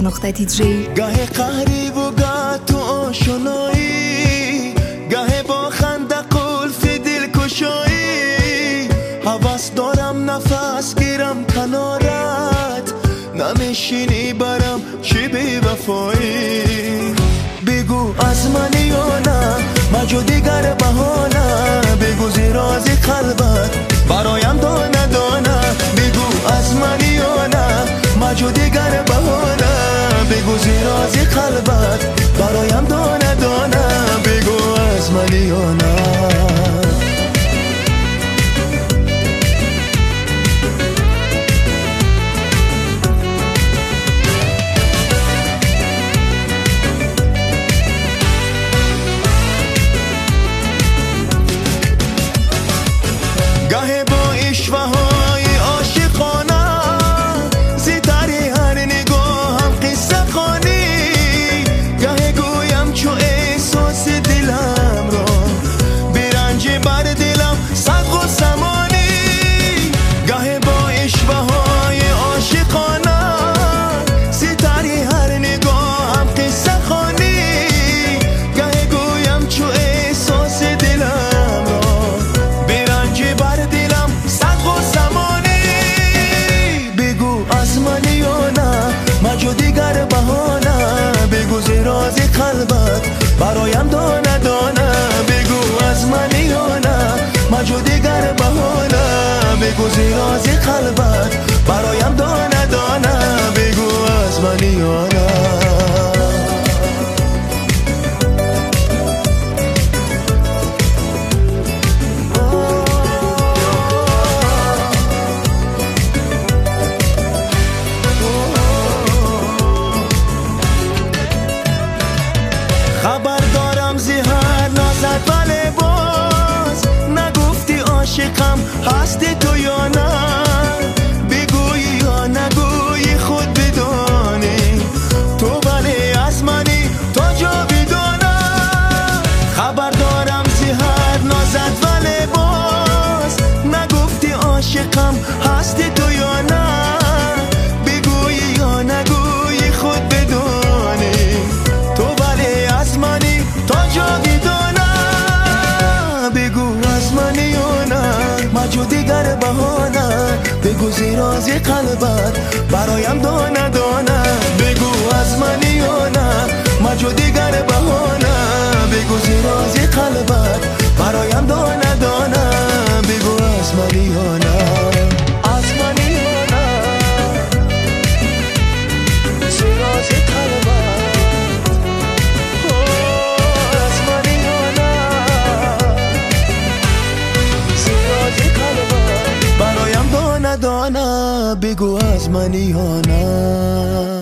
www.dj گاه قهری و گاه تو آشنایی، گاه با خنده قلف دل کشایی. حواس دارم نفس گیرم کنارت، نمیشینی برم چی بی وفایی. بگو از منی یا نه مجو دیگر بهانه، بگو زیرازی قلبت برایم دانه دانه. بگو از منی یا نه مجو دیگر بهانه، بگو زیرازی قلبت برایم دانه دانه. بگو از منی یا نه. گاه با اشوه‌های عاشقانه، زیتری هر نگاهم قصه خوانی. گاه گویم چو احساس دلم را، برنج بر دلم صد و سمانی. گاه با اشوه‌های عاشقانه، زیتری هر نگاهم قصه خوانی. گاه گویم چو احساس دلم را، برنج بر دلم صد و سمانی. بگو از منی یا نه مجو دیگر بهانه، بگو زیرازی قلبت برایم دانه دانه. بگو از منی یا نه مجو دیگر بهانه، بگو زیرازی قلبت برایم دانه دانه. بگو از منی یا نه. خبر دارم زهر نازد ولی باز نگفتی عاشقم هستی تو یا نه. بگویی یا نگویی خود بدانی، تو ولی از منی تا جاودانه. خبر دارم زهر نازد ولی باز نگفتی عاشقم هستی تو یا نه. بگویی یا نگویی خود بدانی، تو ولی از منی تا جاودانه. بگو از منی یا نه مجو دیگر بهانه، بگو زیرازی قلبت برایم دانه دانه. بگو از منی یا نه مجو دیگر بهانه، بگو زیرازی قلبت برایم دانه دانه. بگو از منی یا نه. از منی یا نه زیرازی قلبت، از منی یا نه زیرازی قلبت برایم دانه دانه. بگو از منی یا نه.